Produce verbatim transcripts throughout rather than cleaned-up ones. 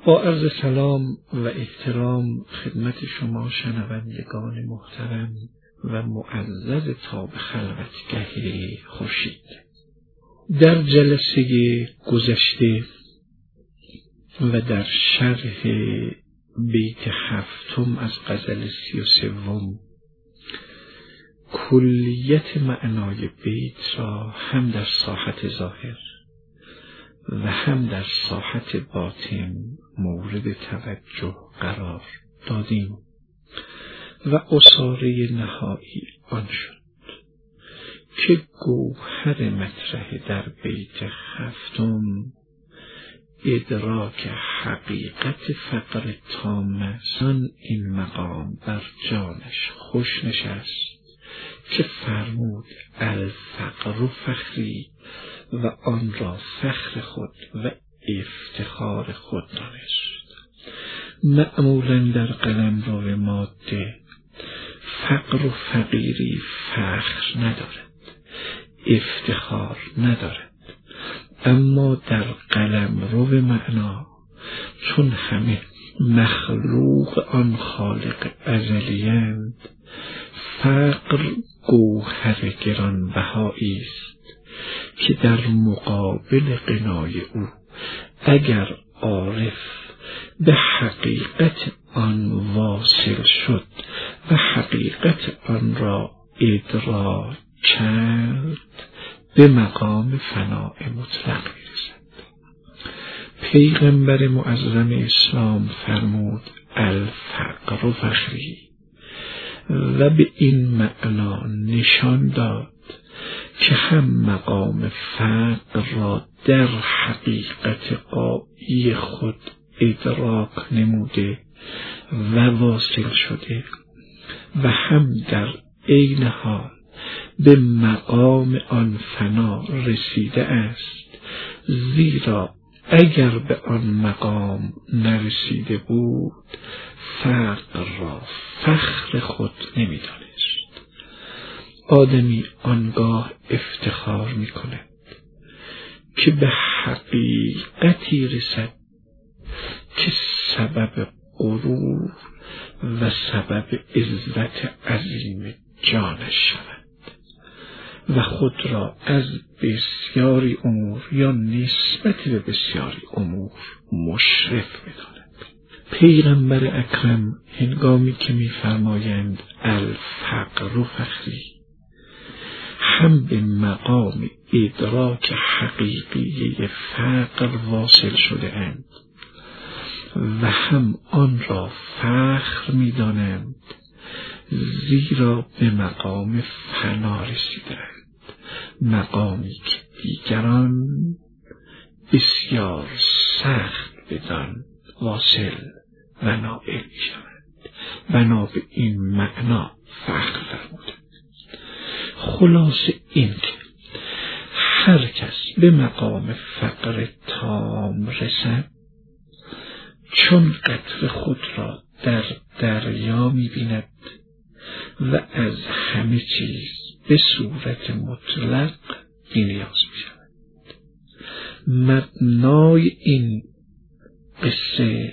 با عرض سلام و احترام خدمت شما شنوندگان محترم و معزز تاب خلوتگه خورشید. در جلسه گذشته و در شرح بیت هفتم از غزل سی و سوم کلیت معنای بیت را هم در ساحت ظاهر و هم در ساحت باطن مورد توجه قرار دادیم و عصاره نهایی آن شد که گوهر مطرح در بیت هفتم ادراک حقیقت فقر تام است. این مقام بر جانش خوش نشست که فرمود الفقر و فخری و آن را فخر خود و افتخار خود دانست. معمولا در قلمرو ماده فقر و فقیری فخر ندارد، افتخار ندارد، اما در قلمرو معنا چون همه مخلوق آن خالق ازلی‌اند، فقر گوهر گرانبهایی است که در مقابل غنای او اگر عارف به حقیقت آن واصل شد و حقیقت آن را ادراک کرد به مقام فناء مطلق میرسد. پیغمبر معظم اسلام فرمود الفقر و فخری و به این معنا نشان داد که هم مقام فقر را در حقیقت غایی خود ادراک نموده و واصل شده و هم در عین حال به مقام آن فنا رسیده است، زیرا اگر به آن مقام نرسیده بود فقر را فخر خود نمی‌دانست. آدمی آنگاه افتخار می کند که به حقیقتی رسد که سبب غرور و سبب عزت عظیم جانش شود و خود را از بسیاری امور یا نسبت به بسیاری امور مشرف بداند. پیغمبر اکرم هنگامی که می‌فرمایند الفقر و فخری هم به مقام ادراک حقیقی فقر واصل شده اند و هم آن را فخر می‌دانند، زیرا به مقام فنا رسیدند، مقامی که دیگران بسیار سخت بدان واصل و نائل می‌شوند. بنا به این معنا فخر فرمودند. خلاصه این که هر کس به مقام فقر تام رسد چون قطره خود را در دریا می‌بیند و از همه چیز به صورت مطلق بی‌نیاز می‌شود. مبنای این قصه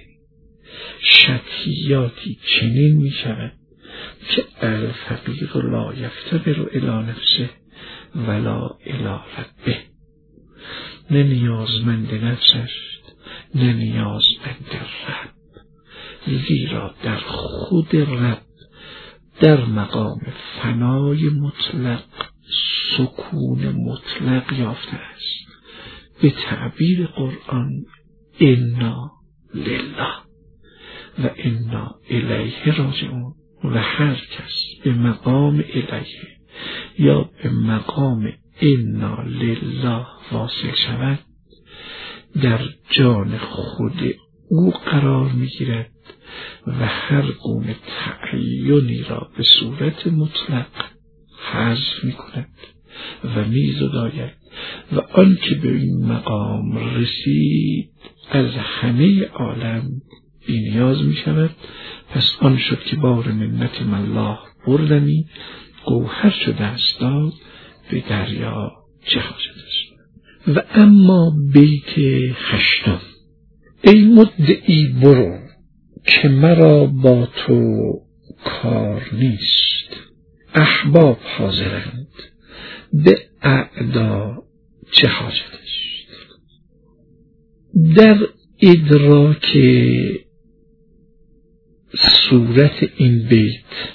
شطحیاتی چنین می‌شود که الفقیر لا یفتقر الی نفسه ولا الی ربه، نه نیازمند نفس است نه نیازمند رب، زیرا در خود رب در مقام فنای مطلق سکون مطلق یافته است. به تعبیر قرآن انا لله و انا الیه راجعون، و هر کس به مقام الیه یا به مقام انا لله واصل شود در جان خود او قرار میگیرد و هر گونه تعیینی را به صورت مطلق حذف میکند و میزداید و آن که به این مقام رسید از همه عالم بی‌نیاز میشود. پس آن شد که بار منت الله بردمی گوهر شده است داد به دریا چه حاجت است. و اما بیت هشتم ای مدعی برو که مرا با تو کار نیست. احباب حاضرند به اعدا چه حاجتش. در ادراک صورت این بیت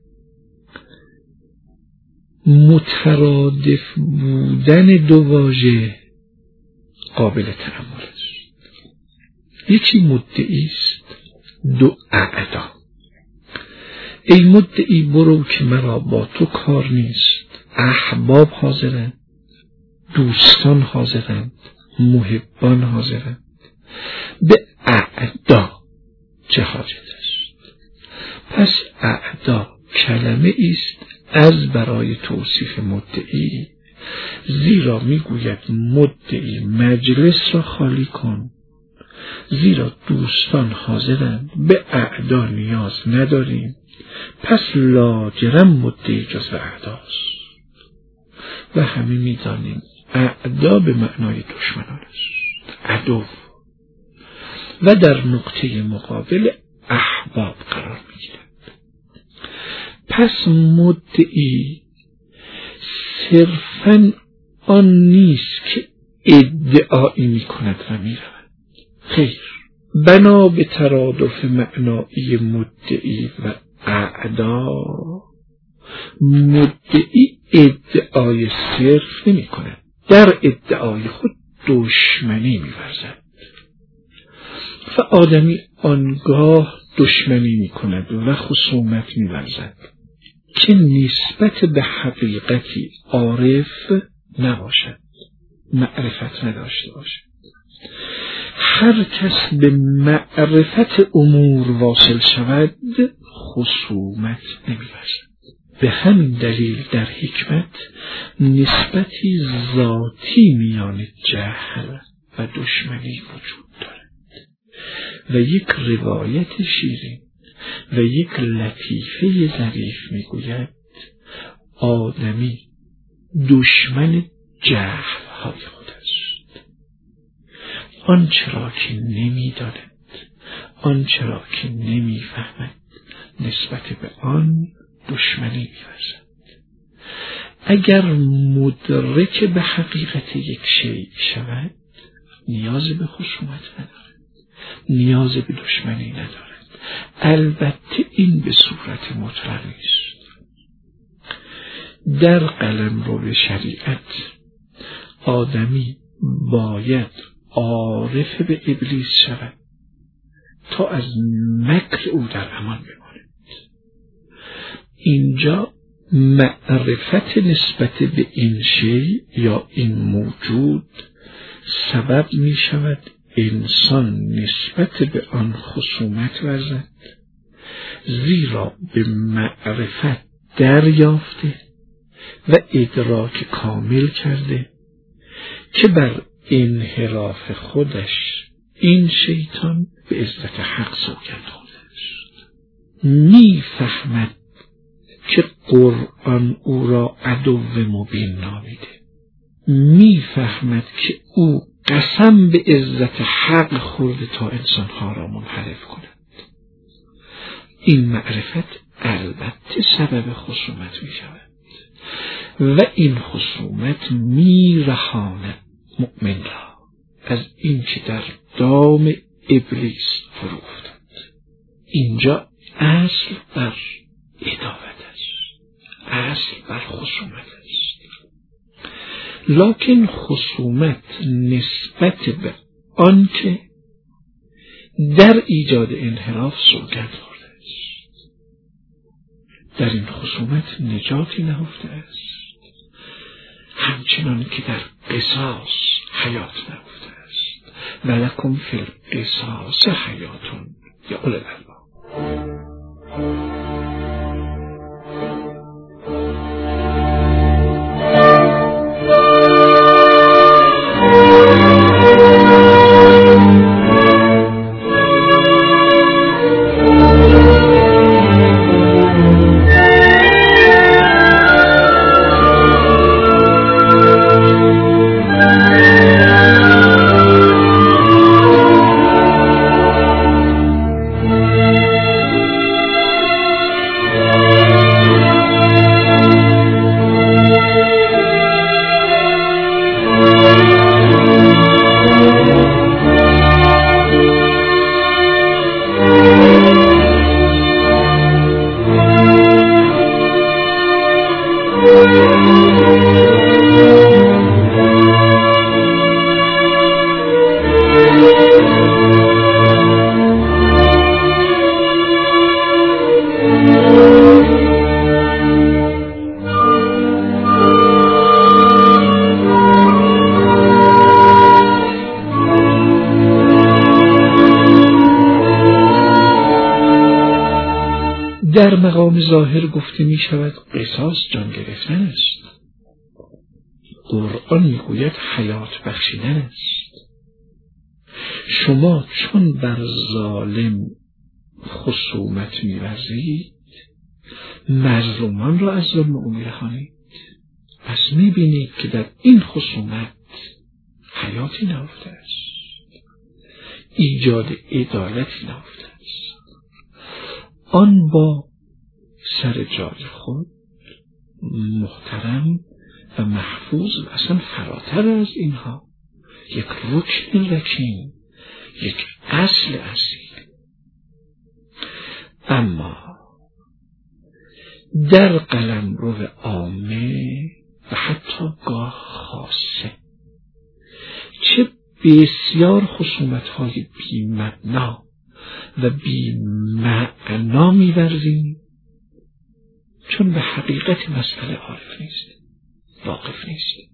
مترادف بودن دو واژه قابل تأمل است. یکی مدعی است، دو اعدا. ای مدعی برو که مرا با تو کار نیست. احباب حاضرند، دوستان حاضرند، محبان حاضرند. به اعدا چه حاجت است؟ پس اعدا کلمه است از برای توصیف مدعی، زیرا میگوید مدعی مجلس را خالی کن، زیرا دوستان حاضرند، به اعدا نیاز نداریم، پس لاجرم مدعی جزو اعداست. و همه میدانیم اعدا به معنای دشمنان است، عدو، و در نقطه مقابل احباب قرار میگیرد. پس مدعی صرفاً آن نیست که ادعایی میکند و میرود، خیر، بنا به ترادف معنایی مدعی و اعدا، مدعی ادعای صرف نمی کند، در ادعای خود دشمنی می ورزد. و آدمی آنگاه دشمنی می کند و خصومت می ورزد که نسبت به حقیقتی عارف نباشد، معرفت نداشته باشد. هر کس به معرفت امور واصل شود خصومت نمی ورزد. به همین دلیل در حکمت نسبتی ذاتی میان جهل و دشمنی وجود دارد و یک روایت شیرین و یک لطیفه ظریف میگوید آدمی دشمن جهل های خود است. آنچه را که نمی‌داند، آنچه را که نمی‌فهمد، نسبت به آن دشمنی می‌ورزد. اگر مدرک به حقیقت یک شیء شود نیاز به خصومت ندارد، نیاز به دشمنی ندارد. البته این به صورت مطلقی است. در قلمرو شریعت آدمی باید عارف به ابلیس شود تا از مکر او در امان بماند. اینجا معرفت نسبت به این شیء یا این موجود سبب می شود انسان نسبت به آن خصومت ورزد، زیرا به معرفت دریافته و ادراک کامل کرده که بر انحراف خودش این شیطان به عزت حق سوگند خورده است. می فهمد که قرآن او را عدو مبین نامیده، می فهمد که او قسم به عزت حق خورده تا انسانها را منحرف کند. این معرفت البته سبب خصومت می شود و این خصومت می رهاند مؤمن را از این که در دام ابلیس فرو افتاد. اینجا اصل بر عداوت است، اصل بر خصومت است. لکن خصومت نسبت به آن که در ایجاد انحراف سوگند خورده است. در این خصومت نجاتی نهفته است، همچنان که در قصاص حیات نهفته است. ولکم فی القصاص حیاتون یا اولی الالباب. در مقام ظاهر گفته می شود قصاص جان گرفتن است. قرآن می گوید حیات بخشیدن است. شما چون بر ظالم خصومت می ورزید، مظلومان را از ظلم او می رهانید. پس می بینید که در این خصومت حیاتی نهفته است، ایجاد عدالتی نهفته است. آن با سر جای خود محترم و محفوظ و اصلا فراتر از اینها، یک رکن رکین، یک اصل اصیل. اما در قلمرو عامه و حتی گاه خاصه چه بسیار خصومت‌های بی‌مبنا و بی‌معنا می‌ورزیم، چون به حقیقت مسئله عارف نیست، واقف نیست.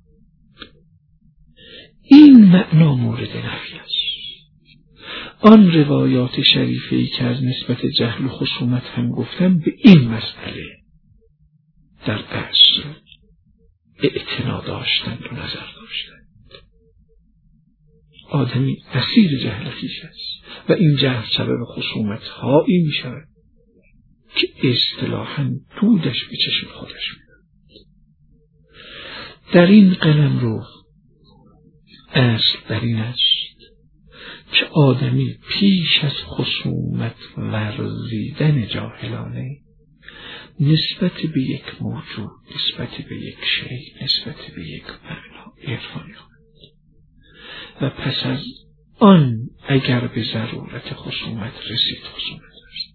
این معنا مورد نفی است. آن روایات شریفه‌ای که از نسبت جهل و خصومت هم گفتم به این مسئله در اصل اعتنا داشتند و نظر داشتند. آدمی اسیر جهل خویش است و این جهل سبب خصومت هایی می شود که اصطلاحاً دودش به چشم خودش می دهد. در این قلمرو اصل در این است که آدمی پیش از خصومت ورزیدن جاهلانه نسبت به یک موجود، نسبت به یک شیء، نسبت به یک معنا عرفانی کند و پس از آن اگر به ضرورت خصومت رسید خصومت رسید.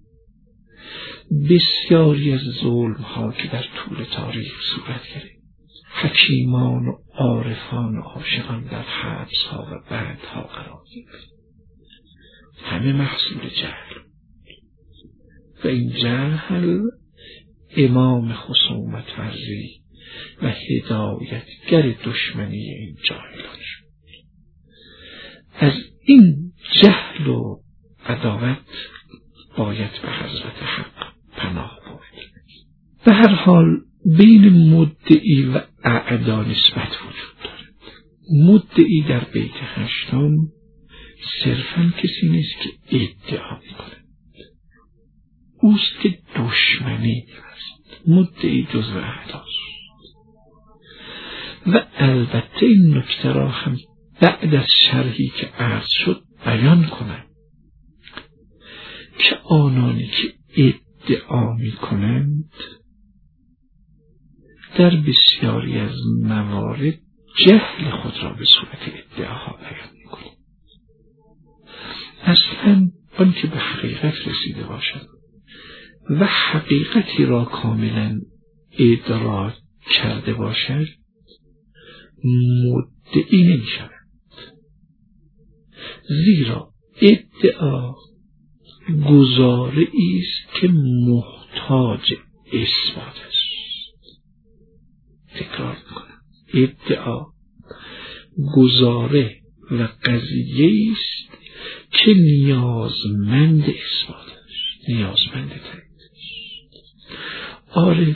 بسیاری از ظلم ها که در طول تاریخ صورت گرفت، حکیمان و عارفان و عاشقان در حبس ها و بندها قرار گرفت، همه محصول جهل و این جهل امام خصومت ورزی و هدایتگر دشمنی این جاهلان شد. از این جهل و عداوت باید به حضرت حق پناه برد. به هر حال بین مدعی و اعدا نسبت وجود دارد. مدعی در بیت هشتم صرفاً کسی نیست که ادعا می‌کند، اوست که دشمنی است. مدعی جزو اعداست. و البته این نکته را هم بعد از شرحی که عرض شد بیان کنم که آنانی که ادعا می‌کنند در بسیاری از موارد جهل خود را به صورت ادعاها بیان می‌کنند. اصلا آن که به حقیقت رسیده باشد و حقیقتی را کاملا ادراک کرده باشد مدعی نمی شود، زیرا ادعا گزاره است که محتاج اثبات است. تکرار میکنم، ادعا گزاره و قضیه است که نیازمند اثبات است، نیازمند تایید است. عارف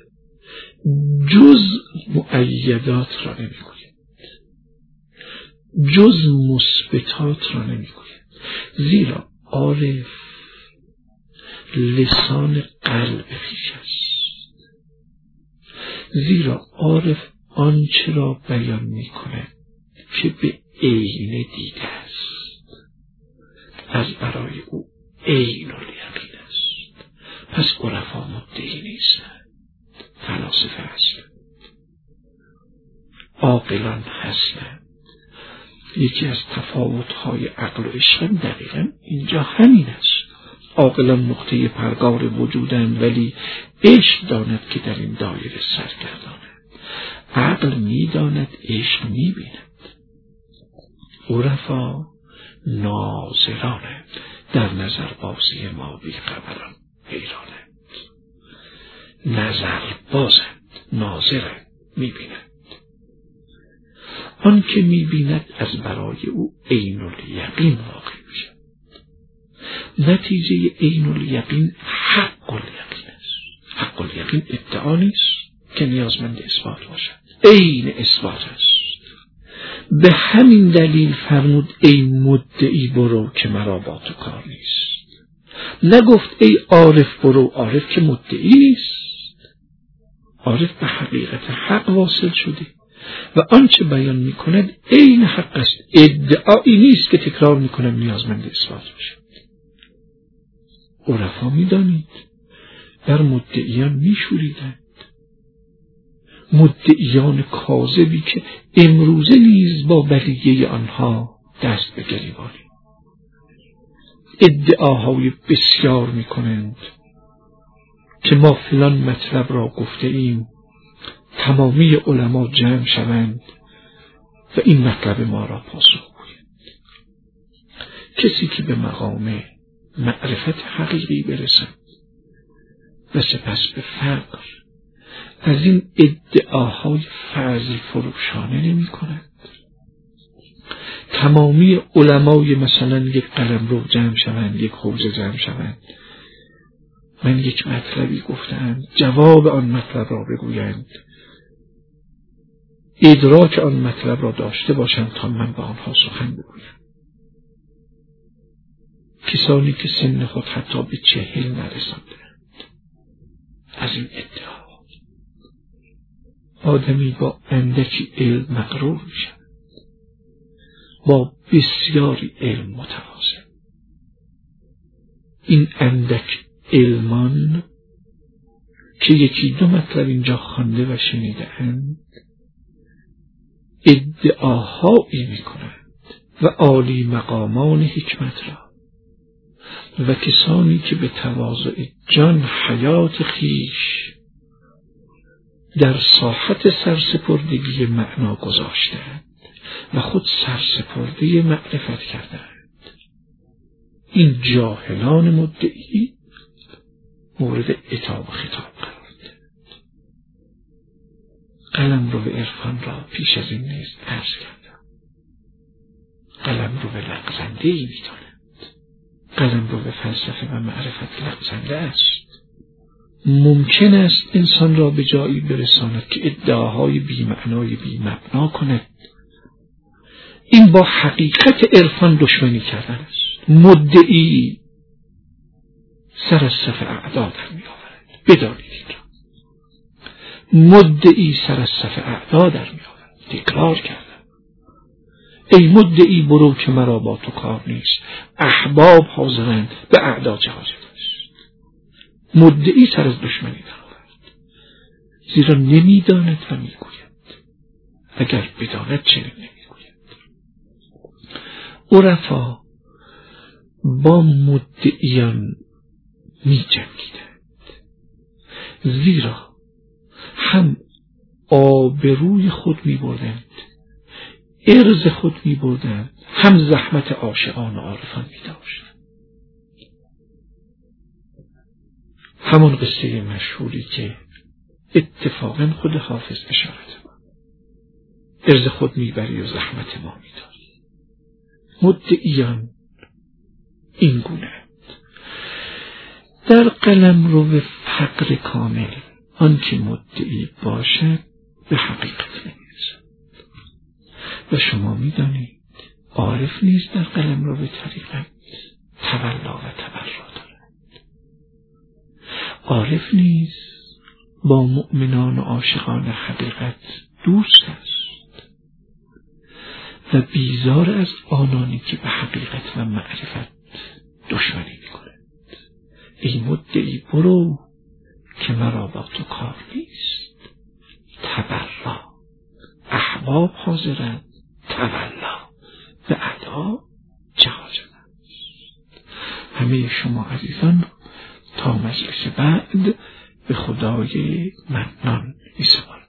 جز مؤیدات را نمیگوید، جز مثبتات را نمیگوید، زیرا عارف لسان قلب خویش است. زیرا عارف آنچه را بیان میکند که به عین دیده است، از برای او عین الیقین است. پس عرفا مدعی نیستند، فلاسفه هستند، عاقلان هستند. یکی از تفاوت‌های عقل و عشق دقیقاً اینجا همین است. عاقلان نقطه پرگار وجودند، ولی عشق داند که در این دایره سرگرداند. عقل می‌داند، عشق می‌بیند. عرفا ناظرانند، در نظر بازی ما بی خبران حیرانند. نظر بازند، ناظرند، می‌بینند. آن که می‌بیند از برای او عین الیقین واقع می‌شود. نتیجه عین الیقین حق الیقین است. حق الیقین ادعا نیست که نیازمند اثبات باشد، عین اثبات است. به همین دلیل فرمود ای مدعی برو که مرا با تو کار نیست. نگفت ای عارف برو، عارف که مدعی نیست، عارف به حقیقت حق واصل شده و آنچه بیان می کند عین حق است، ادعایی نیست که تکرار می کنم نیازمند اثبات باشد. عرفا می دانید در مدعیان می شوریدند، مدعیان کاذبی که امروزه نیز با بلیه آنها دست به گریبانی، ادعاهای بسیار می کنند که ما فلان مطلب را گفته ایم، تمامی علما جمع شوند و این مطلب ما را پاسخ گویند. کسی که به مقام معرفت حقیقی برسد و سپس به فقر از این ادعاهای فرضی فروشانه نمی کند. تمامی علمای مثلا یک قلم رو جمع شوند، یک حوزه جمع شوند، من یک مطلبی گفتم، جواب آن مطلب را بگویند، ادراک آن مطلب را داشته باشند تا من با آنها سخن بگویم. کسانی که سن خود حتی به چهل نرساندند از این ادعا، آدمی با اندکی علم مغرور می شود، با بسیاری علم متواضع. این اندک علمان که یکی دو مطلب اینجا خوانده و شنیده اند ادعاهایی می کنند و عالی مقامان حکمت را و کسانی که به تواضع جان حیات خیش در ساحت سرسپردگی معنا گذاشتند و خود سرسپرده معرفت کردند. این جاهلان مدعی مورد عتاب و خطاب قرار دادند. قلم رو به عرفان را پیش از این نیز عرض کردم، قلم رو به لغزنده ای می دانند. قلم رو به فلسفه و معرفت لغزنده است. ممکن است انسان را به جایی برساند که ادعاهای بی معنای بی مبنا کند. این با حقیقت عرفان دشمنی کردن است. مدعی سر از صف اعدا در می آورد. بدانید این را. مدعی سر از صف اعدا در می آورد. تکرار کردم ای مدعی برو که مرا با تو کار نیست، احباب حاضرند به اعدا چه حاجت است. مدعی سر از دشمنی در آورد، زیرا نمیداند و میگوید. اگر بداند چنین نمیگوید. عرفا با مدعیان می جنگیدند، زیرا هم آبروی خود می بردند، عرض خود می بردند، هم زحمت عاشقان و عارفان می داشتند. همان قصه مشهوری که اتفاقا خود حافظ اشارت بود، عرض خود می بری و زحمت ما می داری. مدعیان این گونه در قلم رو به فقر کامل آنکه مدعی باشد به حقیقت نمیرسد. و شما میدانید عارف نیز در قلم رو به طریقت تولا و تبرا دارد. عارف نیز با مؤمنان و عاشقان حقیقت دوست است و بیزار از آنانی که به حقیقت و معرفت دشمنی میکنند. ای مدعی برو که مرا با تو کار نیست، تبرا، احباب حاضرند، تولا و ادا چه حاجت است. همه شما عزیزان تا مجلس بعد به خدای منان می سپارم.